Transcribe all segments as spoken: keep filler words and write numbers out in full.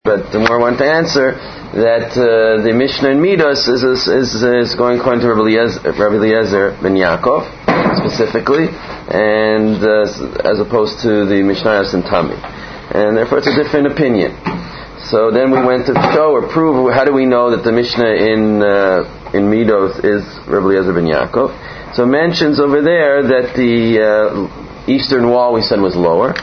But the more I want to answer that uh, the Mishnah in Midos is is, is, is going according to Rabbi Eliezer, Rabbi Eliezer ben Yaakov specifically, and uh, as opposed to the Mishnayos in Tami, and therefore it's a different opinion. So then we went to show or prove how do we know that the Mishnah in uh, in Midos is Rabbi Eliezer ben Yaakov. So it mentions over there that the uh, eastern wall we said was lower.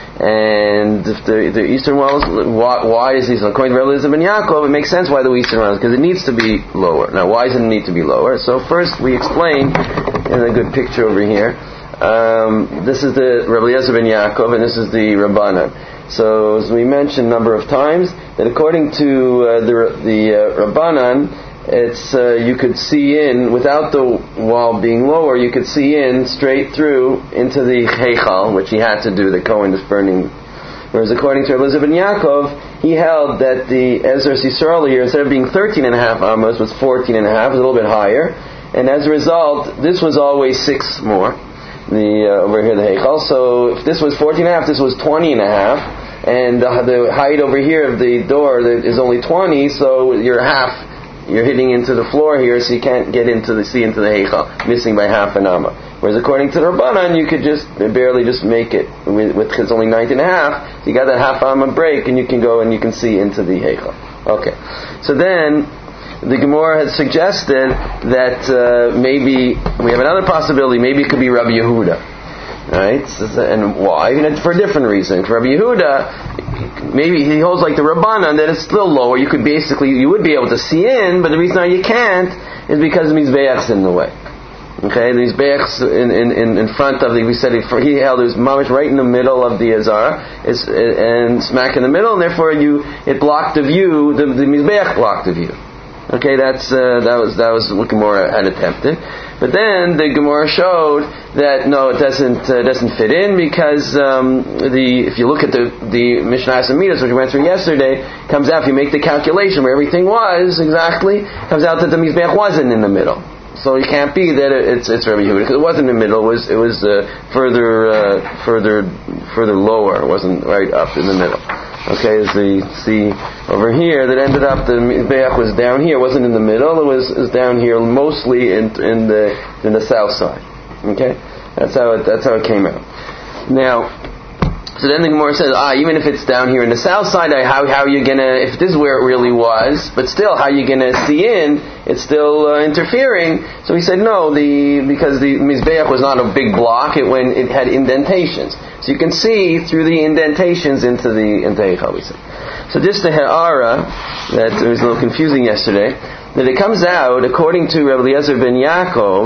And if the, the eastern wall is, why, why is this? According to Rabbi Eliezer ben Yaakov, it makes sense why the eastern wall is, because it needs to be lower. Now, why does it need to be lower? So first we explain, in a good picture over here, um, this is the Rabbi Eliezer ben Yaakov, and this is the Rabbanan. So, as we mentioned a number of times, that according to uh, the, the uh, Rabbanan, it's uh, you could see in, without the wall being lower, you could see in straight through into the Heichal, which he had to do, the Kohen is burning. Whereas according to Rabbi Eliezer ben Yaakov, he held that the Ezer Yisrael here, instead of being thirteen and a half amos, was fourteen and a half, was a little bit higher. And as a result, this was always six more. The uh, over here, the Heichal. So if this was fourteen and a half, this was twenty and a half. And uh, the height over here of the door is only twenty, so you're half. You're hitting into the floor here, so you can't get into the see into the Heichal, missing by half an amma. Whereas according to the Rabbanan, you could just barely just make it with, with it's only nineteen and a half. So you got that half amma break, and you can go and you can see into the Heichal. Okay, so then the Gemara has suggested that uh, maybe we have another possibility. Maybe it could be Rabbi Yehuda. Right? And why? And for a different reason. For Rabbi Yehuda, maybe he holds like the Rabbanan that it's still lower. You could basically, you would be able to see in, but the reason why you can't is because the Mizbeach's in the way. Okay? The Mizbeach's in, in, in front of the, we said he held it was mamish right in the middle of the Azar, is, and smack in the middle, and therefore you, it blocked the view, the, the Mizbeach blocked the view. Okay, that's uh, that was that was what Gemara had attempted, but then the Gemara showed that no, it doesn't uh, doesn't fit in because um, the if you look at the the Mishnah Midas, which we went through yesterday, comes out if you make the calculation where everything was exactly, comes out that the Mizbeach wasn't in the middle. So it can't be that it's it's Rabbi Yehuda because it wasn't in the middle. It was it was uh, further uh, further further lower. It wasn't right up in the middle. Okay, as we see over here, that ended up the Mizbeach was down here. It wasn't in the middle. It was, it was down here, mostly in in the in the south side. Okay, that's how it that's how it came out. Now, so then the Gemara says, ah, even if it's down here in the south side, how how are you gonna? If this is where it really was, but still, how are you gonna see in? It's still uh, interfering. So he said no, the because the Mizbeach was not a big block. It when it had indentations. So you can see through the indentations into the into Heichal, we said. So just the Ha'ara, that was a little confusing yesterday, that it comes out, according to Rabbi Eliezer ben Yaakov,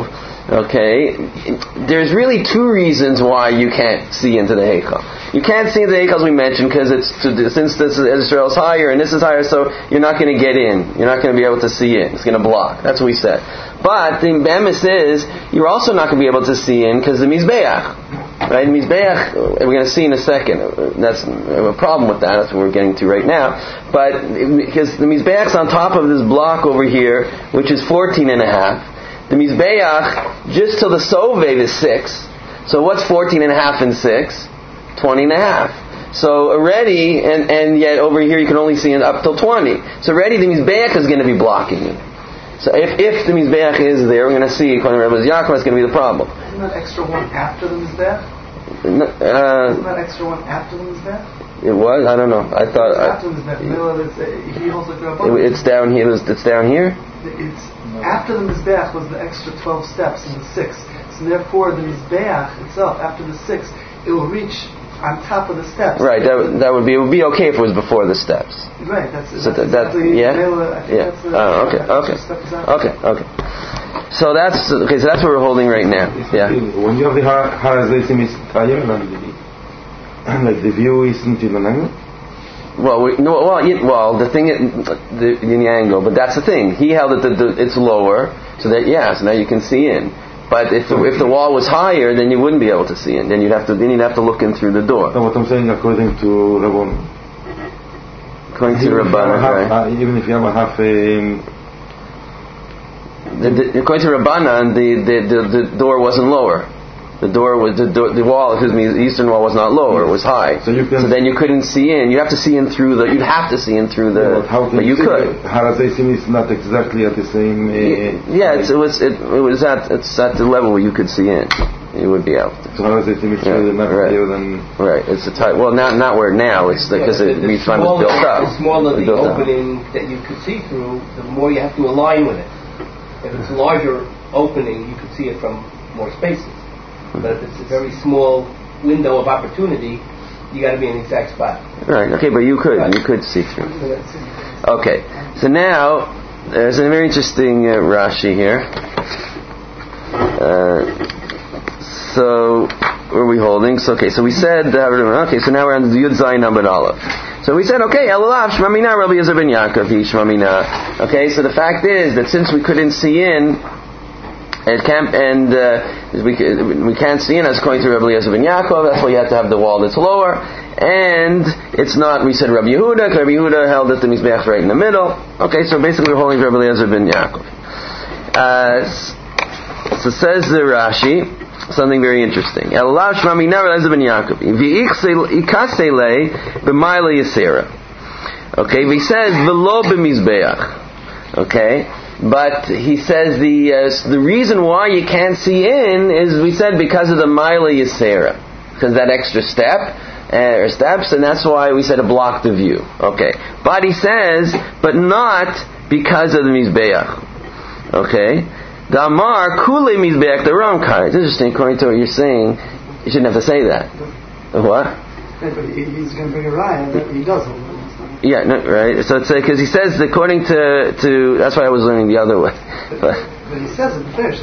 okay, there's really two reasons why you can't see into the Heichal. You can't see into the Heichal, as we mentioned, because it's to, since this is Israel's higher and this is higher, so you're not going to get in. You're not going to be able to see in. It's going to block. That's what we said. But the Bemis is, you're also not going to be able to see in because the Mizbeach. Right, Mizbeach, we're going to see in a second. That's a problem with that. That's what we're getting to right now. But because the Mizbeach's on top of this block over here, which is fourteen and a half. The Mizbeach just till the Soveh is six. So what's fourteen and a half and six? Twenty and a half. So already, and, and yet over here you can only see it up till twenty. So already the Mizbeach is going to be blocking it. So if, if the Mizbeach is there, we're going to see, according to Rabbi Yaakov, it's going to be the problem. Isn't that extra one after the Mizbeach? No, uh, Isn't that extra one after the Mizbeach? It was? I don't know. I thought... It's after the Mizbeach. Uh, he holds like a it, It's down here. It's down here? It's after the Mizbeach was the extra twelve steps in the six. So therefore the Mizbeach itself, after the six, it will reach on top of the steps. Right, that, that would be, it would be okay if it was before the steps. Right, that's, so that's that, that yeah? yeah. That's the, oh, okay, okay. Okay, okay. So that's, okay, so that's what we're holding right now. Yeah. When you have the Harazim is higher than the, like the view isn't in an angle? Well, we, no, well, well, the thing, the, in the angle, but that's the thing. He held it, the, the, it's lower, so that, yeah, so now you can see in. But if the, if the wall was higher, then you wouldn't be able to see in. Then you'd have to then you'd have to look in through the door. So what I'm saying, according to Rabban, according to Rabban, right? Uh, even if you have a half, um, the, the, according to Rabbanan, the, the, the, the door wasn't lower. The door was the, door, the wall. Excuse me, the eastern wall was not lower; it was high. So, you can so then you couldn't see in. You have to see in through the. You'd have to see in through the. But, how but you could. Har Hazeisim is not exactly at the same. Uh, yeah, it's, it was. It, it was at. It's at the level where you could see in. You would be out. So Har Hazeisim is yeah, not right. higher than. Right. It's a tight. Well, not not where now. It's because yeah, the, the, the was built up. The smaller the opening up. That you could see through, the more you have to align with it. If it's a larger opening, you could see it from more spaces. But if it's a very small window of opportunity, you got to be in the exact spot. Right. Okay, but you could right. you could see through. Okay. So now there's a very interesting uh, Rashi here. Uh, so where are we holding? So okay. So we said uh, okay. So now we're on the Yud Zayin Amud Aleph. So we said okay. Elulav Shmamina Rabbi Yezer ben Yaakov Shmamina. Okay. So the fact is that since we couldn't see in. It can't, and uh, we we can't see in as according to Rabbi Eliezer ben Yaakov. That's why you have to have the wall that's lower, and it's not. We said Rabbi Yehuda. Rabbi Yehuda held that the mizbeach right in the middle. Okay, so basically we're holding Rabbi Eliezer ben Yaakov. Uh, so says the Rashi something very interesting. Elav shmami na Rabbi Eliezer ben Yaakov v'ikasele b'mayla yisera. Okay, he says v'lo b'mizbeach. Okay. But he says the uh, the reason why you can't see in is, we said, because of the Maila Yisera, because that extra step uh, or steps, and that's why we said it blocked the view. Okay, but he says, but not because of the Mizbeach. Okay, the Amar Kule Mizbeach the wrong kind. It's interesting, according to what you're saying, you shouldn't have to say that. What? Yeah, but he's going to bring a raya that he doesn't. Yeah, no, right. So it's because uh, he says, according to to that's why I was learning the other way. But, but he says it first.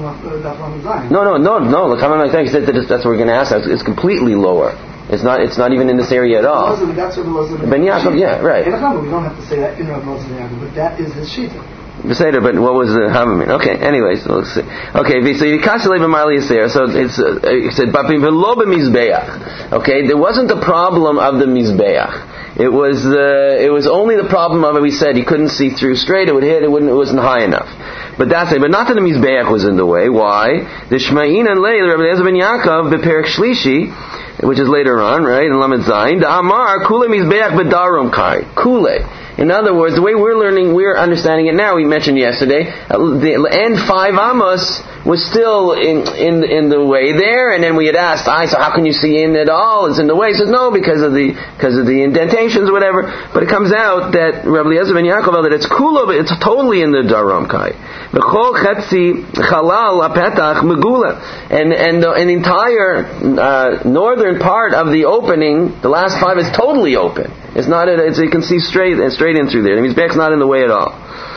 No, no, no, no. He said that that's what we're going to ask. It's completely lower. It's not. It's not even in this area at all. Ben Yaakov, yeah, right. We don't have to say that in Rabbi Eliezer ben Yaakov, but that is his shita. Beseder, but what was the Hamamim? Okay, anyways, so let's see. Okay, so Yikasile b'Marli Yisera. So it's uh, he said, but below b'Mizbeach. Okay, there wasn't the problem of the Mizbeach. It was uh, it was only the problem of it. We said he couldn't see through straight. It would hit. It wouldn't. It wasn't high enough. But that's it. But not that the Mizbeach was in the way. Why? The Shma'in and Lei, Rabbi Eliezer ben Yaakov, b'Perek Shlishi, which is later on, right? In Lamed Zayin, the Amar Kule Mizbeach b'Darom Kai Kule. In other words, the way we're learning, we're understanding it now. We mentioned yesterday, uh, the end five amos was still in in in the way there, and then we had asked, "I so how can you see in at all? It's in the way." He says, "No, because of the because of the indentations, whatever." But it comes out that Rabbi Eliezer ben Yaakov that it's kula, but it's totally in the darom kai. V'chol chetzi chalal apetach megula, and and the, and the entire uh, northern part of the opening, the last five is totally open. It's not. It's, you can see straight straight in through there. The mizbeach's not in the way at all.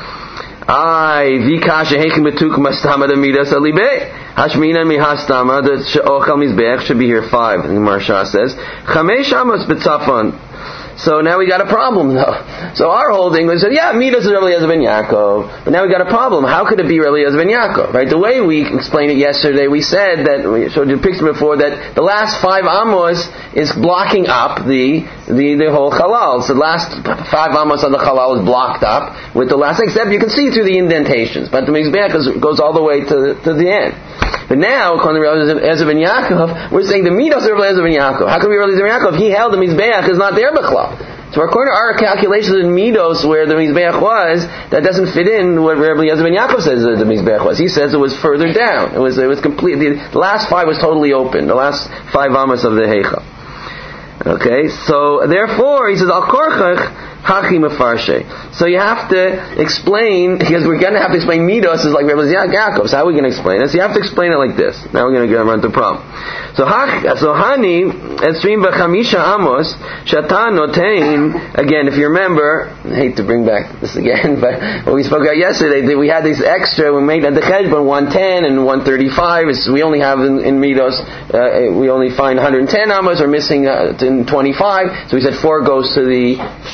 Ay vikasha hekin betuk mastama the midas alibe hashmina mihastama the she'ochel mizbeach should be here five. And the Maharsha says chamesh amos b'tzafon. So now we got a problem though. So our holding was that, yeah, Midas is Rabbi Eliezer ben Yaakov. But now we got a problem. How could it be Rabbi Eliezer ben Yaakov? Right? The way we explained it yesterday, we said that, we showed you a picture before, that the last five amos is blocking up the the, the whole halal. So the last five amos of the halal is blocked up with the last, except you can see through the indentations. But the mizbeach goes all the way to, to the end. But now, according to Rabbi Eliezer ben Yaakov, we're saying the Midas of Rabbi Eliezer ben Yaakov. How can we Rabbi Eliezer ben Yaakov? He held the mizbeach is not there b'chlal. So according to our calculations in Midos, where the Mizbeach was, that doesn't fit in what Rabbi Eliezer ben Yaakov says that the Mizbeach was. He says it was further down. It was it was complete. The, the last five was totally open. The last five amos of the Heicha. Okay, so therefore he says Al Korchach Hachi Mefarshe. So you have to explain, because we're going to have to explain Midos is like Rabbi Yaakov. So how are we going to explain it? So you have to explain it like this. Now we're going to run the problem. So so Hani Esrim B'Chamisha Amos Shatan Notein. Again, if you remember, I hate to bring back this again, but what we spoke about yesterday, that we had this extra. We made at the Cheshbon one ten and one thirty-five. It's, we only have in, in Midos, uh, we only find one hundred ten Amos. We're missing uh, in twenty-five. So we said four goes to the Shulchan.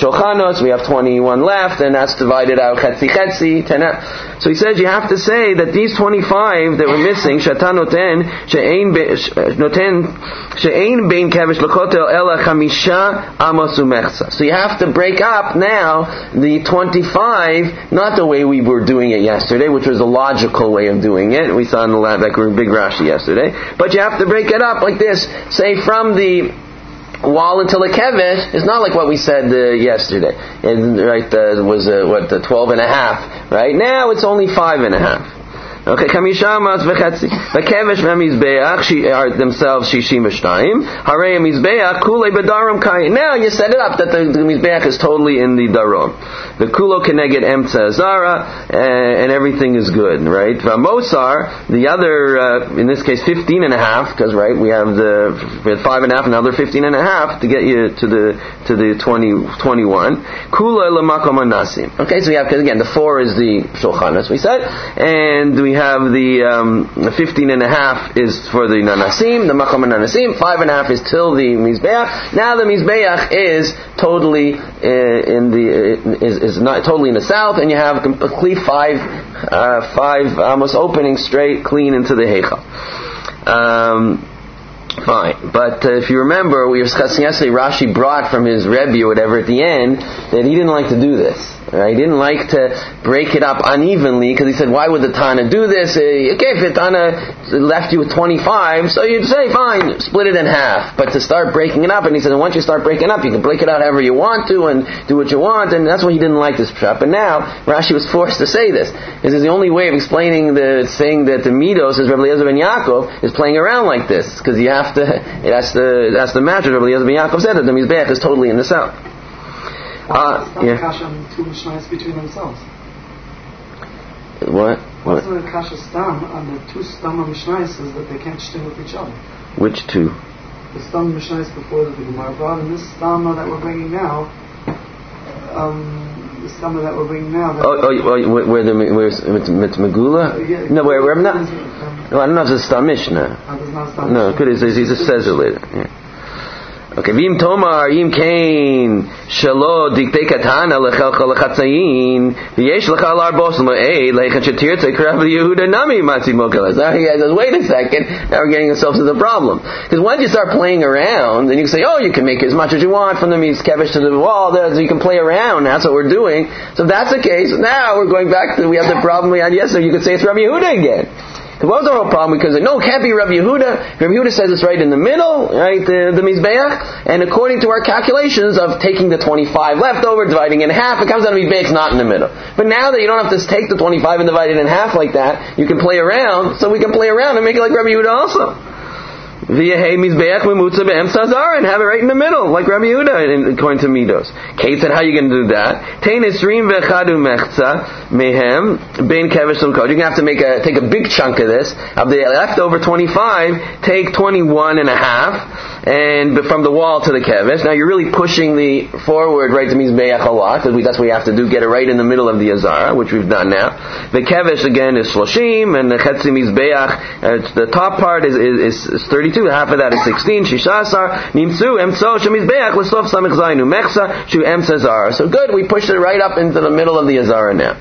Shulchanos, we have twenty-one left, and that's divided out Chetzi Chetzi, ten. So he says you have to say that these twenty-five that we're missing, Shatan Noten, She'ein Noten, She'ein Bein Kevesh L'Kotel Ela Chamisha Amos Umechza. So you have to break up now the twenty-five, not the way we were doing it yesterday, which was a logical way of doing it. We saw in the lab that big Rashi yesterday. But you have to break it up like this. Say from the wall until the kevesh. It's not like what we said uh, yesterday. And, right, uh, was uh, what the twelve and a half. Right now, it's only five and a half. Okay, Chamisha Amas v'chetzi. V'kevesh v'mizbeach are themselves shishim v'shtayim. Harei mizbeach kulei b'darom kai. Now you set it up that the, the mizbeach is totally in the darom. The kulo keneged emtza zara, and everything is good, right? V'mosar, the other, uh, in this case, fifteen and a half, because right, we have the we had five and a half, another fifteen and a half to get you to the to the twenty twenty-one. Kula lemakom anasim. Okay, so we have, because again, the four is the shulchanos we said, and we We have the um, fifteen and a half is for the nanasim, the makom nanasim. Five and a half is till the mizbeach. Now the mizbeach is totally uh, in the uh, is, is not totally in the south, and you have complete five uh, five almost opening straight clean into the heichal. Um, Fine, but uh, if you remember, we were discussing yesterday, Rashi brought from his Rebbe or whatever at the end that he didn't like to do this. Right? He didn't like to break it up unevenly because he said, why would the Tana do this? Uh, okay, if the Tana left you with twenty-five, so you'd say, fine, split it in half. But to start breaking it up, and he said, once you start breaking up, you can break it out however you want to and do what you want, and that's why he didn't like this pshat. But now, Rashi was forced to say this. This is the only way of explaining the saying that the Midos, as Rabbi Eliezer ben Yaakov, is playing around like this, because you have to, it has to, that's the match. Rabbi Eliezer ben Yaakov said that the Mizbeach is totally in the south. Uh, it's not yeah. a kasha on two mishnayos between themselves. What? What? What's the kasha stam on the two stam mishnayos is that they can't shtim with each other. Which two? The stam mishnayos before that the Gemara brought, and this stam that we're bringing now. Um, the stam that we're bringing now. Oh, oh, oh, where the where's it's Megula? Uh, yeah, no, where where I'm not. Um, No, I don't know if it's a stam mishnah. Uh, there's not a stam No, mishnah. good. He just says it later. Yeah. Okay, Vim Tomar Yim Kain Shalo Dikte Katana Lechelcha Lechatzayin V'yesh Lechal Arbos Lo'ei Lechat Shatir Tekrav Yehuda Nami Matzi Mokelas. Now he says, wait a second, now we're getting ourselves to the problem. Because once you start playing around, then you can say, oh, you can make as much as you want from the Mizkevish to the wall, so you can play around, that's what we're doing. So if that's the case, now we're going back to, we have the problem we had yesterday, you could say it's Rabbi Yehuda again. There was no problem because no, it can't be Rabbi Yehuda. Rabbi Yehuda says it's right in the middle, right, the, the Mizbeach, and according to our calculations of taking the twenty-five left over, dividing it in half, it comes out of Mizbeach, it's not in the middle. But now that you don't have to take the twenty-five and divide it in half like that, you can play around, so we can play around and make it like Rabbi Yehuda also. V'yehei mizbeach memutza be'emtza zara, and have it right in the middle, like Rabbi Yehuda, according to Midos. Kate said, how are you going to do that? Tein esrim ve'chadu mechza mehem bein kevesh l'kod. You're going to have to make a take a big chunk of this. Of the leftover twenty-five, take twenty-one and a half, and from the wall to the kevesh. Now you're really pushing the forward right to mizbeach a lot, because that's what we have to do. Get it right in the middle of the azara, which we've done now. The kevesh again is shloshim, and the chetzi mizbeach, uh, the top part is is, is thirty. Half of that is sixteen. Shishasar nimtzu emtzo shemizbeach l'sof samich zaynu mechsa shu emtza zara. So good, we pushed it right up into the middle of the azara now.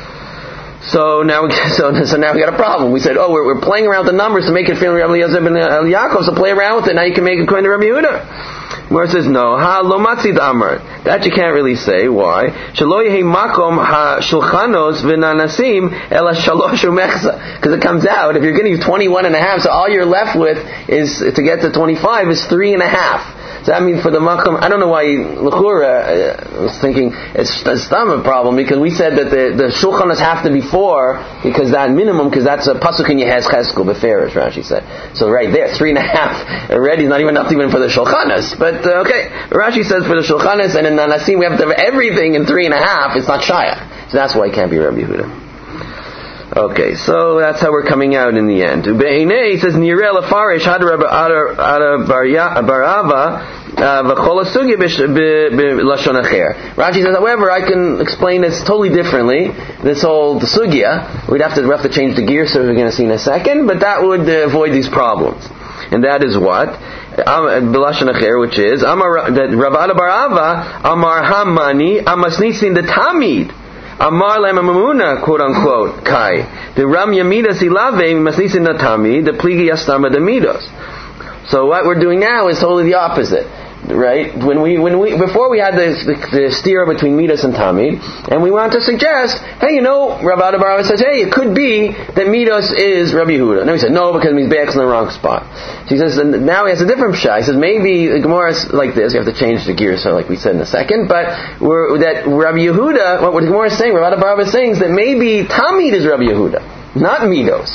So now, we, so so now we got a problem. We said, oh, we're, we're playing around with the numbers to make it feel Rabbi Eliezer ben Yaakov. So play around with it. Now you can make it according to Rabbi Yehuda. Where it says no, ha lo matzid amar. That you can't really say. Why? Shelo yehi makom ha shulchanos v'nanasim ela shalosh umechza. Because it comes out if you're getting twenty-one and a half, so all you're left with is to get to twenty-five is three and a half. So I mean, for the makom, I don't know why l'chura. I was thinking it's it's not a problem because we said that the the shulchanos have to be four because that minimum because that's a pasuk in Yehez Cheskel beferish. Rashi said so right there, three and a half already is not even enough even for the shulchanos. But uh, okay, Rashi says for the shulchanos and in nanasim we have to have everything in three and a half. It's not shayach, so that's why it can't be Rabbi Yehuda. Okay, so that's how we're coming out in the end. Be'inei, he says, Nireh lefarish had Ada barava v'chol hasugi b'lashon acher. Rashi says, however, I can explain this totally differently. This whole sugya, we'd have to we have to change the gear, so we're going to see in a second, but that would uh, avoid these problems. and that is what? B'lashon acher, which is Amar that Rav Ada bar Ava Amar Hamani Amasnisin the Tamid Amar Lema Mamuna, quote unquote, Kai. The Ram Yamidas Ilave Masnisin the Tamid the Pligi Yastama the Midos. So what we're doing now is totally the opposite. Right? When we, when we, before we had the, the, the steer between Midas and Tamid, and we want to suggest, hey, you know, Rav Ada bar Ava says, hey, it could be that Midas is Rabbi Yehuda. And then we said, no, because Mizbeach's in the wrong spot. So he says, and now he has a different pshat. He says, maybe the Gemara is like this. You have to change the gear, so like we said in a second. But we're, that Rabbi Yehuda, what the Gemara is saying, Rav Ada bar Ava is saying, is that maybe Tamid is Rabbi Yehuda, not Midos.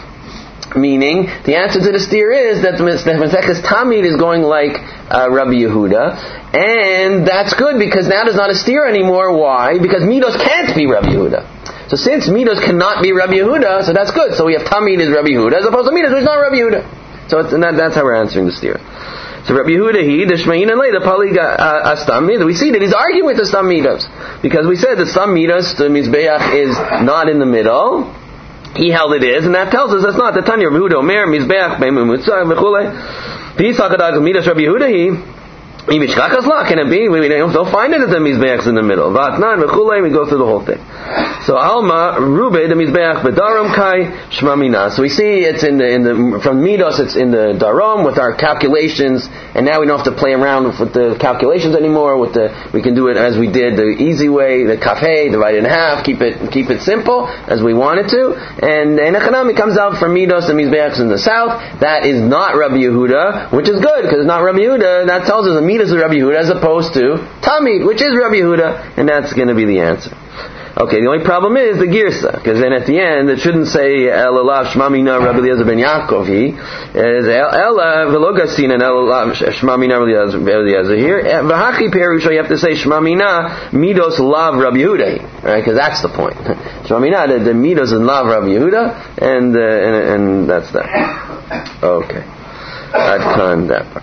Meaning, the answer to the steer is that the Maseches Tamid is going like uh, Rabbi Yehuda, and that's good because now there's not a steer anymore. Why? Because Midos can't be Rabbi Yehuda. So since Midos cannot be Rabbi Yehuda, so that's good. So we have Tamid is Rabbi Yehuda as opposed to Midos, which is not Rabbi Yehuda. So it's, and that, that's how we're answering the steer. So Rabbi Yehuda, he, the Shmein and later, Paliga Astam Midos. We see that he's arguing with the Stam Midos because we said that Stam Midos, the Mizbeach, is not in the middle. He held it is, and that tells us that's not the Tanya Rabbi Yehuda Omer Mizbeach Beimumutzah V'chulei. Pisachadav Midas Rabbi Yehuda he. Can it be? We don't find it at the Mizbeach's in the middle. Vatnan V'chulei. We go through the whole thing. So Alma Rube the Mizbeach B'Darom Kai Shmamina. So we see it's in the in the from Midos it's in the Darom with our calculations, and now we don't have to play around with the calculations anymore. With the we can do it as we did the easy way, the kafeh, divide it in half, keep it keep it simple as we wanted to. And and Echanami comes out from Midos and Mizbeach's in the south. That is not Rabbi Yehuda, which is good because it's not Rabbi Yehuda. That tells us the Midos is Rabbi Yehuda as opposed to Tamid, which is Rabbi Yehuda, and that's going to be the answer. Okay, the only problem is the girsa, because then at the end it shouldn't say Elalav Shmamina Rabbi Eliezer ben Yaakov. He is Ela Velogasina and Elalav Shmamina Rabbi Eliezer here. V'hachi Perusha, you have to say Shmamina Midos Lav Rabbi Yehuda, right? Because that's the point. Shmamina the, the Midos and Lav Rabbi Yehuda, and uh, and, and that's that. Okay, I've done that part.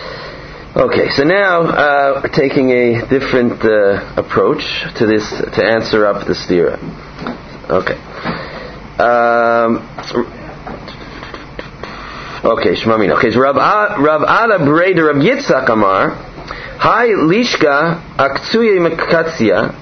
Okay, so now uh, taking a different uh, approach to this to answer up the stira. Okay. Um, okay, Shmamina. Okay, so Rav Ada Breda Rav Yitzchak Amar, Hai Lishka Aktsuye Mekatzia,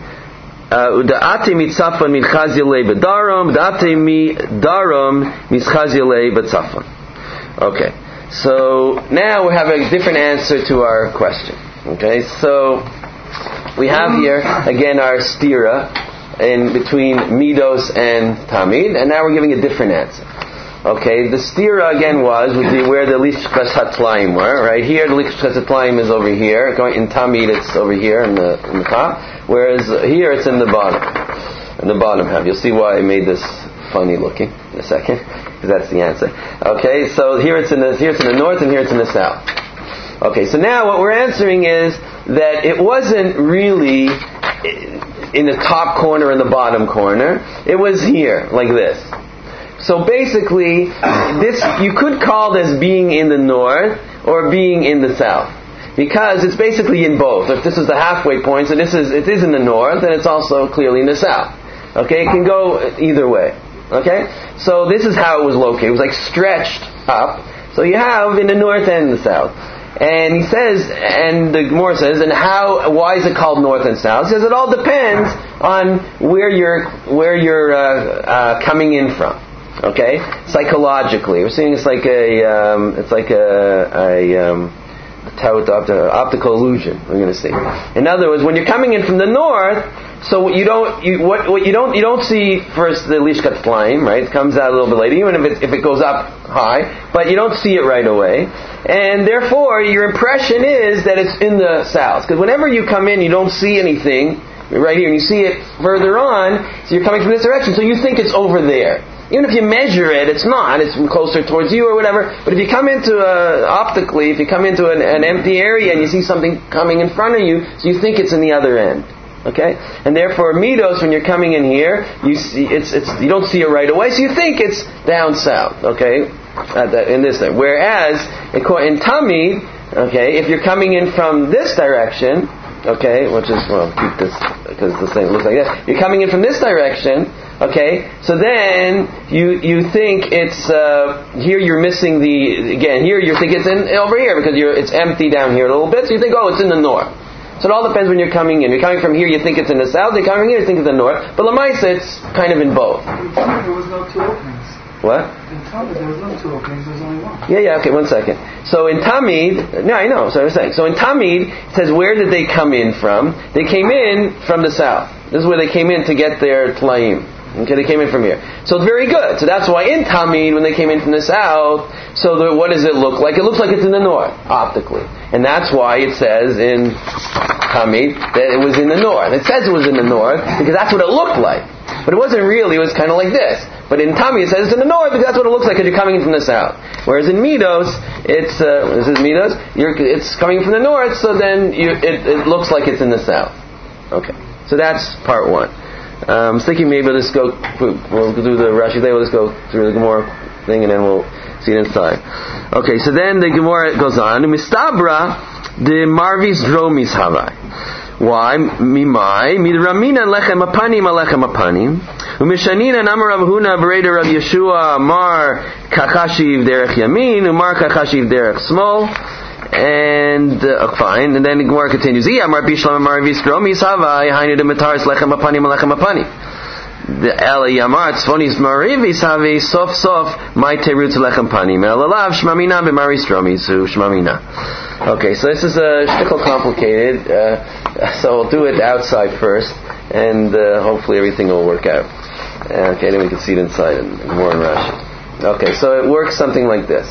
Udaate Mitzafon Michazia Le B'Darom, Udaate Mi Darom Michazia Le B'Tzafon. Okay. So now we have a different answer to our question. Okay, so we have here again our stira in between Midos and Tamid, and now we're giving a different answer. Okay, the stira again was with the, where the Lishkas Hatlaim were. Right here, the Lishkas Hatlaim is over here. Going in Tamid, it's over here in the in the top, whereas here it's in the bottom, in the bottom half. You'll see why I made this funny looking in a second, because that's the answer. Okay, so here it's in the here it's in the north and here it's in the south. Okay, so now what we're answering is that it wasn't really in the top corner and the bottom corner. It was here, like this. So basically, this you could call this being in the north or being in the south, because it's basically in both. If this is the halfway point, so this is it is in the north and it's also clearly in the south. Okay, it can go either way. Okay, so this is how it was located. It was like stretched up. So you have in the north and the south. And he says, and the Gemara says, and how? Why is it called north and south? He says it all depends on where you're where you're uh, uh, coming in from. Okay, psychologically, we're seeing it's like a um, it's like a, a um, optical illusion. We're going to see. In other words, when you're coming in from the north. So you don't you what, what you don't you don't see first the Lishkat Flying, right? It comes out a little bit later, even if it if it goes up high, but you don't see it right away, and therefore your impression is that it's in the south. Because whenever you come in, you don't see anything right here, and you see it further on. So you're coming from this direction, so you think it's over there. Even if you measure it, it's not. It's closer towards you or whatever. But if you come into a, optically, if you come into an, an empty area and you see something coming in front of you, so you think it's in the other end. Okay, and therefore Midos, when you're coming in here, you see it's it's you don't see it right away, so you think it's down south. Okay, uh, that, in this thing. Whereas in Tamid, okay, if you're coming in from this direction, okay, which is well keep this because this thing looks like that. You're coming in from this direction. Okay, so then you you think it's uh, here. You're missing the again. Here you think it's in over here because you're it's empty down here a little bit. So you think, oh, it's in the north. So it all depends when you're coming in. You're coming from here, you think it's in the south. You're coming here, you think it's in the north. But Lamaisa, it's kind of in both. In Talmud, there was no two openings. What? In Talmud, there was no two openings. There was only one. Yeah, yeah. Okay, one second. So in Tamid, no, I know. So I was saying. So in Tamid, it says where did they come in from? They came in from the south. This is where they came in to get their tlaim. Okay, they came in from here. So it's very good. So that's why in Tamid, when they came in from the south, so the, what does it look like? It looks like it's in the north, optically. And that's why it says in Tamid that it was in the north. It says it was in the north because that's what it looked like. But it wasn't really, it was kind of like this. But in Tamid it says it's in the north because that's what it looks like because you're coming in from the south. Whereas in Midos, it's, uh, this is Midos, you're, it's coming from the north, so then you, it, it looks like it's in the south. Okay. So that's part one. Um, I was thinking maybe let's go, we'll do the Rashi today, we'll just go through the Gemara thing and then we'll see it inside. Okay, so then the Gemara goes on. Mistabra the Marvis Dromis Havai. Why? Mimai, Midramina Lechem Apanim Alechem Apanim. Umishanina Namar Rav Huna Bereder Rav Yeshua Mar Kachashiv Derech Yamin, Umar Kachashiv Derech Smol. And uh, fine, and then the Gemara continues. The Ela Yamar Tzfonis Marivis Have Sof Sof My Terut Lechem Panim Elalav Shmamina B'Maris Dromisu Shmamina. Okay, so this is a shtickle complicated. Uh, so we'll do it outside first, and uh, hopefully everything will work out. Okay, then we can see it inside and more in Rashi. Okay, so it works something like this.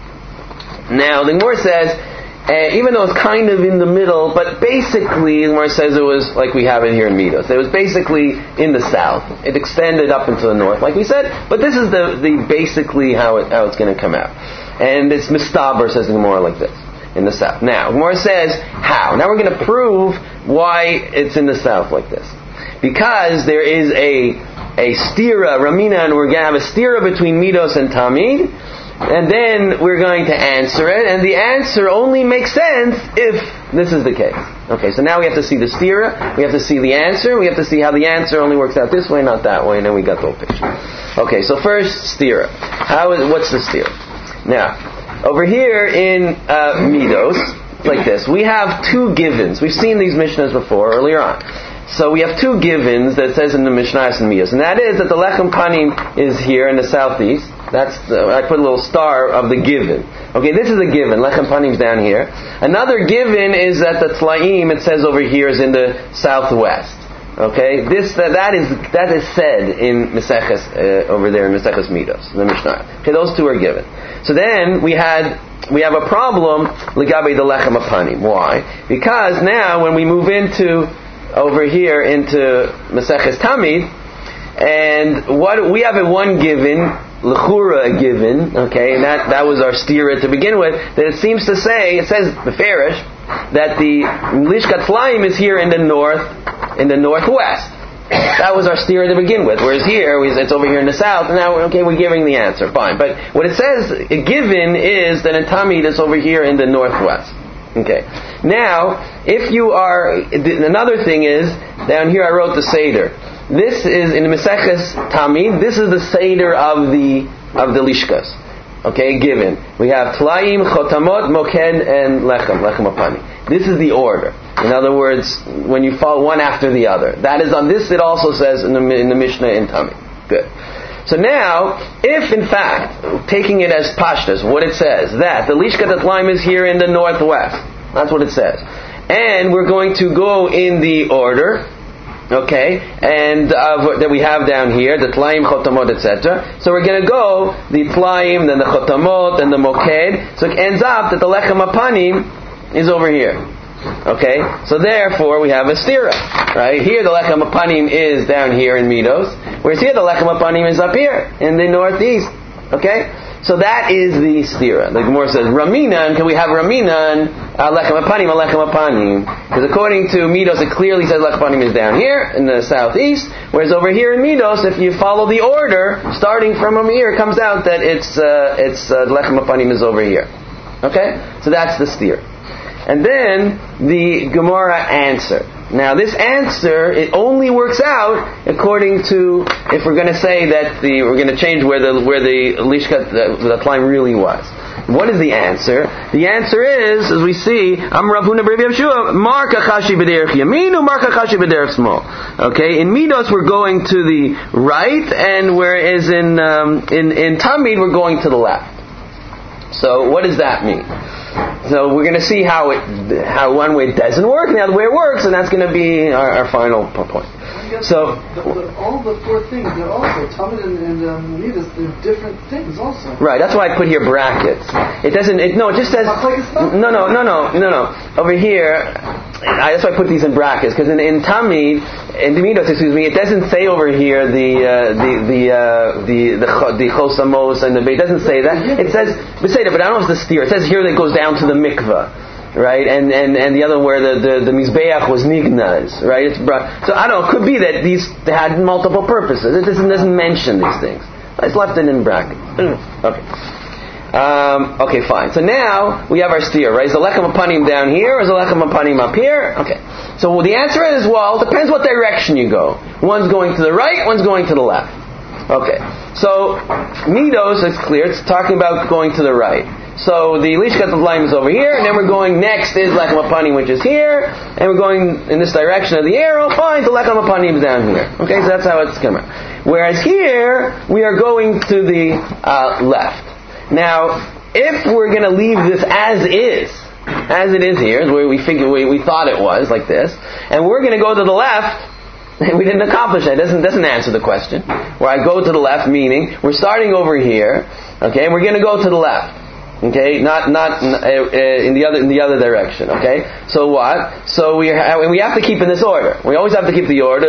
Now the Gemara says. Uh, even though it's kind of in the middle, but basically, the Gemara says it was like we have it here in Midos. It was basically in the south. It extended up into the north, like we said. But this is the, the basically how it how it's going to come out. And it's mistaber, says the Gemara, like this in the south. Now, Gemara says how. Now we're going to prove why it's in the south like this, because there is a a stira ramina, and we're going to have a stira between Midos and Tamid. And then we're going to answer it, and the answer only makes sense if this is the case. Okay, so now we have to see the stira, we have to see the answer, we have to see how the answer only works out this way, not that way, and then we got the whole picture. Okay, so first, stira. How is, what's the stira? Now, over here in uh, Midos, like this, we have two givens. We've seen these Mishnahs before, earlier on. So we have two givens that says in the Mishnah and Midos, and that is that the Lechem Panim is here in the southeast. That's the, I put a little star of the given. Okay, this is a given. Lechem Panim's down here. Another given is that the Tlaim, it says over here, is in the southwest. Okay, this that, that is that is said in Meseches uh, over there in Meseches Midos, the Mishnah. Okay, those two are given. So then we had we have a problem ligabe the Lechem Panim. Why? Because now when we move into over here into Meseches Tamid, and what we have a one given. L'chura given, okay, and that, that was our stira to begin with, that it seems to say, it says, the Farish, that the Lishkat Tlaim is here in the north, in the northwest. That was our stira to begin with, whereas here, it's over here in the south, and now, okay, we're giving the answer, fine. But what it says, given, is that in Tamid it's over here in the northwest. Okay. Now, if you are, another thing is, down here I wrote the Seder. This is in the Meseches Tamid. This is the seder of the of the lishkas. Okay, given we have Tlaim, Chotamot, Moked, and Lechem, Lechem Apani. This is the order. In other words, when you follow one after the other. That is on this. It also says in the in the Mishnah in Tamid. Good. So now, if in fact taking it as pashtas, what it says that the lishkat Tlaim is here in the northwest. That's what it says, and we're going to go in the order. Okay, and uh, that we have down here, the Tlaim, Chotamot, et cetera. So we're going to go the Tlaim, then the Chotamot, and the Moked. So it ends up that the Lechem Apanim is over here. Okay, so therefore we have a stira. Right here, the Lechem Apanim is down here in Midos, whereas here the Lechem Apanim is up here in the northeast. Okay. So that is the stira. The Gemara says, Raminan, can we have Raminan, Lechem Apanim, Lechem Apanim? Because according to Midos, it clearly says Lechem Apanim is down here, in the southeast, whereas over here in Midos, if you follow the order, starting from here, it comes out that it's, uh, it's, uh, Lechem Apanim is over here. Okay? So that's the stira. And then, the Gemara answered. Now this answer, it only works out according to, if we're going to say that the, we're going to change where the, where the Lishkat, the, the Tlaim really was. What is the answer? The answer is, as we see, Am Rav Huna Bar Yeshua, Marka Chashi B'derech Yamin, or Marka Chashi B'derech Small. Okay, in Midos we're going to the right, and whereas in um, in in Tamid we're going to the left. So what does that mean? So we're going to see how it, how one way it doesn't work, and the other way it works, and that's going to be our, our final point. So the, the, all the four things, they're also Talmud and, and um, Midas, they're different things also. Right, that's why I put here brackets. It doesn't. It, no, it just says. No, no, no, no, no, no. Over here, I, that's why I put these in brackets, because in, in Tamid, in the Midos, excuse me, it doesn't say over here the uh, the the uh, the the the Chosamos and the. It doesn't say that. It says say that, but I don't know if it's the steer. It says here that it goes down to the mikvah. Right, and, and, and the other where the, the, the Mizbeach was Nignaz, right? It's brought, so I don't know, it could be that these they had multiple purposes. It doesn't, doesn't mention these things. I just left it in brackets. Okay. Um, okay, fine. So now we have our steer, right? Is the Lechem Apanim down here, or is the Lechem Apanim up here? Okay. So the answer is, well, it depends what direction you go. One's going to the right, one's going to the left. Okay. So, Midos, it's clear, it's talking about going to the right. So the Lishkat Tlaim is over here, and then we're going next is Lechem Apanim, which is here, and we're going in this direction of the arrow. Fine, the Lechem Apanim is down here. Okay, so that's how it's coming. Whereas here we are going to the uh, left. Now, if we're going to leave this as is, as it is here, is where we figure we, we thought it was, like this, and we're going to go to the left. We didn't accomplish that. It doesn't, doesn't answer the question. Where I go to the left, meaning we're starting over here, okay, and we're going to go to the left. Okay, not not uh, uh, in the other in the other direction. Okay, so what? So we ha- we have to keep in this order. We always have to keep the order.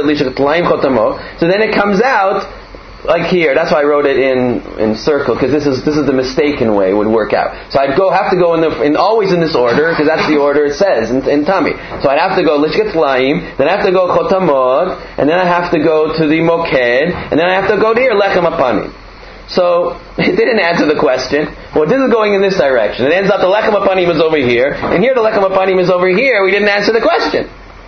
So then it comes out like here. That's why I wrote it in in circle, because this is this is the mistaken way it would work out. So I'd go have to go in the in always in this order, because that's the order it says in, in Tami. So I'd have to go Lishkat Tlaim, then I have to go Chotamot, and then I have to go to the Moked, and then I have to go to here Lechem Apanim. So, it didn't answer the question. Well, this is going in this direction. It ends up the Lechem Apanim is over here, and here the Lechem Apanim is over here. We didn't answer the question.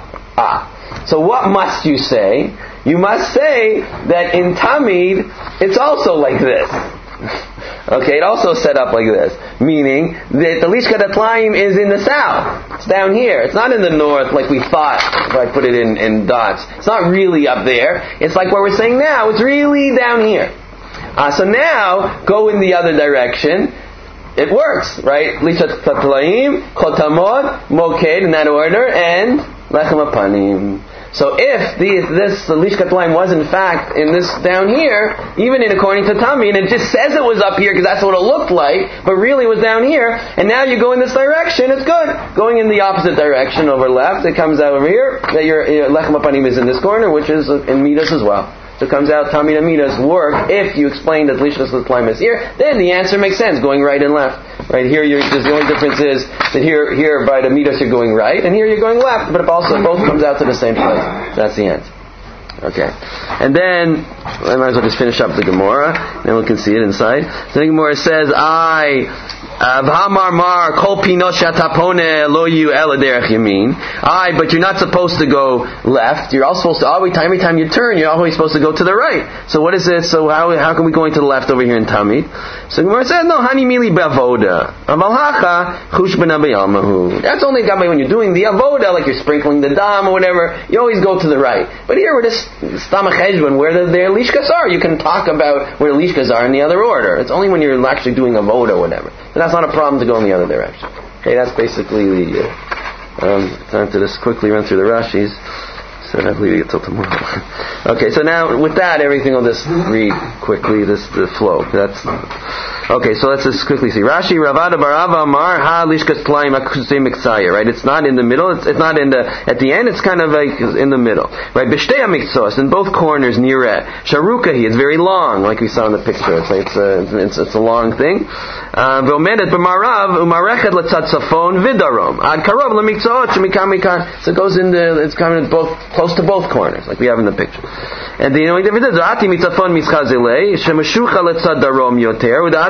Ah. So what must you say? You must say that in Tamid, it's also like this. Okay, it also set up like this. Meaning, that the Lishkat Tlaim is in the south. It's down here. It's not in the north like we thought, if I put it in, in dots. It's not really up there. It's like what we're saying now. It's really down here. Uh, so now, go in the other direction. It works, right? Lishat Tlaim, Chotamot, Moked, in that order, and Lechem Apanim. So if the, this Lishkat Tlaim was in fact in this down here, even in according to Tami, and it just says it was up here because that's what it looked like, but really it was down here, and now you go in this direction, it's good. Going in the opposite direction over left, it comes out over here, that your, your Lechem Apanim is in this corner, which is in Midas as well. So it comes out Tamid Amidas work. If you explain that Lishkas Tlaim is here, then the answer makes sense, going right and left. Right here, you're, the only difference is that here, here by the Midas you're going right, and here you're going left. But it also both comes out to the same place. That's the answer. Okay, and then I might as well just finish up the Gemara, then we can see it inside. So the Gemara says, "I." V'hamar mar kol pinos shatapone lo yu ela derech yamin. Aye, but you're not supposed to go left. You're also supposed to every time, every time you turn, you're always supposed to go to the right. So what is it? So how how can we go into the left over here in Tamid? So Gemara says, no, hani mili bavoda. Avalhacha chushbana b'yamahu. That's only got when you're doing the avoda, like you're sprinkling the dam or whatever. You always go to the right. But here we're just stamach heshbon, where the, their lishkas are. You can talk about where the lishkas are in the other order. It's only when you're actually doing avoda or whatever. But that's not a problem to go in the other direction. Okay, that's basically the uh, um, time to just quickly run through the Rashis. So I believe we get till tomorrow. Okay, so now with that, everything will just read quickly. This the flow. That's okay. So let's just quickly see. Rashi Ravada Barava Mar Ha Lishkas Tlaim Akusei Miksaya. Right, it's not in the middle. It's, it's not in the at the end. It's kind of like in the middle. Right, B'shtei Miksos in both corners near it. Sharukahi. It's very long, like we saw in the picture. It's it's a it's, it's a long thing. V'omedet b'marav umarechet letzat safon vidarom ad karov lemikzot shemikam mikan. So it goes in the it's kind of both. Close to both corners, like we have in the picture. And the only difference is, Ati mitzafon mitzchazilei, shemashucha letzad darom yoter, udati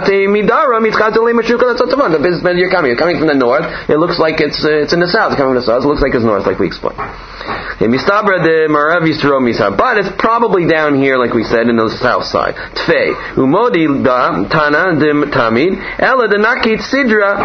The businessman, you're coming. You're coming from the north. It looks like it's uh, it's in the south. You're coming from the south. It looks like it's north, like we explained. But it's probably down here, like we said, in the south side. Tfei umodi da tana dim tamid ela de nakit sidra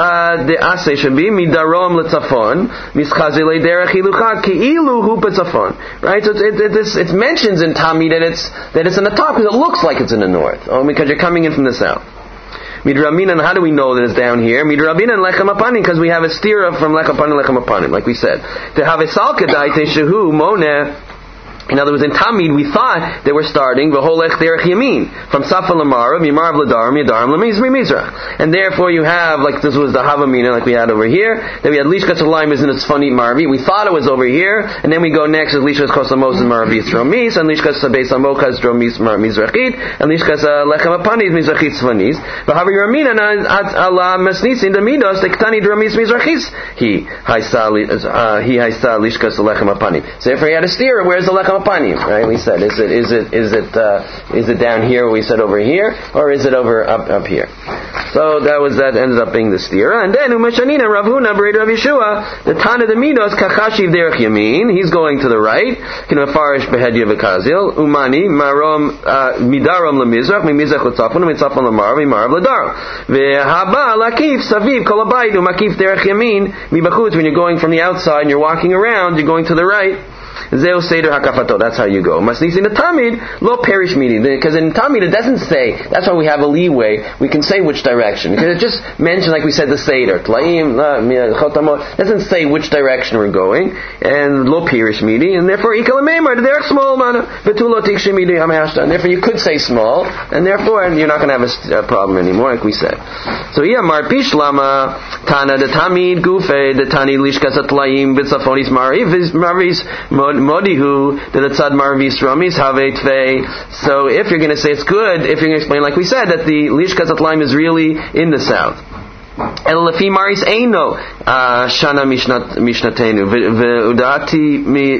de ase should be midarom letzafon mischazile derech ilucha keilu hu betzafon. Right. So it, it, it, it mentions in Tamid that it's that it's in the top because it looks like it's in the north. Oh, because you're coming in from the south. Midrabinan, how do we know that it's down here? Midrabinan lechem apanim, because we have a stira from lechem apanim lechem apanim, like we said. To have a salkadai teshahu moneh. In other words, in Tamid, we thought they were starting v'holech derech yamin from Safa l'marav, Yimarav l'darim, Yadarim l'mizri mizrach, and therefore you have like this was the Havamina like we had over here. Then we had Lishkas Halayim is in its funny Marvi. We thought it was over here, and then we go next is Lishkas Kosamos and Maravis Dromis, and Lishkas Beis Amokas Dromis Mizrachit, and Lishkas Lechem Apanis Mizrachit Svanis. V'havi Ramina at Allah Masnis in the Midos Tektani Dromis Mizrachis. He Haisa he Haisa Lishkas Lechem Apanim. So therefore he had a steer. Where's the Lechem Apanim, right? We said, is it is it is it uh, is it down here? We said over here, or is it over up up here? So that was that ended up being the stira. And then Umashanina Rav Huna Bered Rav Yeshua, the Tana de Midos Kachashiv Derech Yamin. He's going to the right. Kinafarish Behedya V'Kazil Umani Marom Midarom LeMizrach Mimizrach L'Tzafon Mitzafon LeMarav Mimarav LeDar Ve'Haba Lakif Saviv Kolabayit Umakif Derech Yamin Mibachutz. When you're going from the outside and you're walking around, you're going to the right. Zeo Seder Hakafato, that's how you go. Masnis in the Tamid, lo perish meaning. Because in Tamid it doesn't say, that's why we have a leeway, we can say which direction. Because it just mentions, like we said, the Seder. Tlaim, doesn't say which direction we're going. And lo perish meaning, and therefore, Ikalamemar, they're small, mana. Betulo tikshimidi hamashta. And therefore you could say small, and therefore you're not going to have a, a problem anymore, like we said. So, Iyamar Pishlama, Tana the Tamid, Gufe, the Tani Lishkas Atlaim, Bitsafonis Marivis, Maris, Modihu, the Tzad Marvis Ramis Have Tvei. So if you're going to say it's good, if you're going to explain, like we said, that the Lishkas Atlaim is really in the south. El lefi maris eino shana mishnatenu ve'udati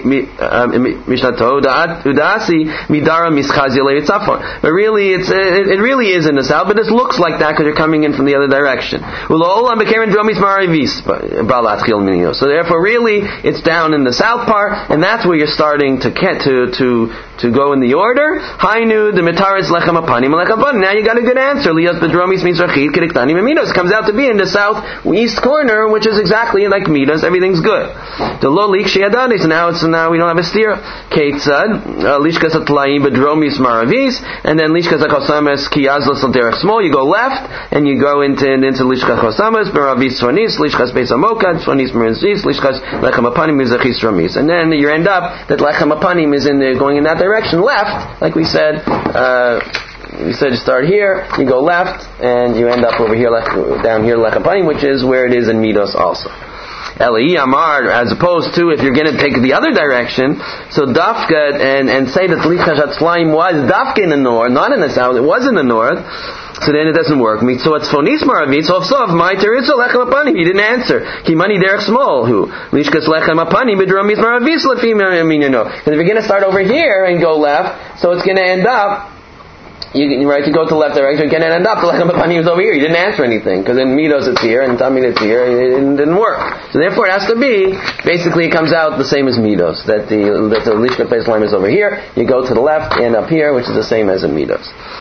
mishnato udasi midara mischazi leitzafon. But really, it's it, it really is in the south, but it looks like that because you're coming in from the other direction. Ulo'olam bekeren dromis marivis balatchil minio. So therefore, really, it's down in the south part, and that's where you're starting to get to to to go in the order. Hainu the mitaris lechem apanim lechem apanim. Now you got a good answer. Lias bedromis mizrachit kediktani meminos comes out to be in the southeast corner, which is exactly like Midas. Everything's good. The lo lik sheyadani. So now it's now we don't have a steer. Keitzad lishkas atlaim bedromis maravis, and then lishkas akosames kiyazlas derech small. You go left and you go into into lishkas akosames maravis svanis lishkas beis amoka svanis maravis lishkas lechem apanim mizrachis ramis, and then you end up that lechem apanim is in there going in that direction left, like we said. Uh, We said you start here, you go left, and you end up over here, down here, Lechem Apanim, which is where it is in Midos also. Elai Amar, as opposed to if you're going to take the other direction, so Dafka, and, and say that Lichas Hatzlaim was Dafka in the north, not in the south, it was in the north, so then it doesn't work. So it's Fonis Maravit, so of my Teritza Lechem Apanim, you didn't answer. Kimani Derech Small, who? Lishkas Lechem Apanim, Bidromis Maravit, Lefim, I mean, you know. Because if you're going to start over here and go left, so it's going to end up, You, right, you go to the left direction, you can end up the Lechem Apanim is over here. You didn't answer anything because in Midos it's here and Tamid it's here. It didn't, didn't work. So therefore, it has to be basically it comes out the same as Midos, that the that the Lishkat Beis Laim is over here. You go to the left and up here, which is the same as in Midos.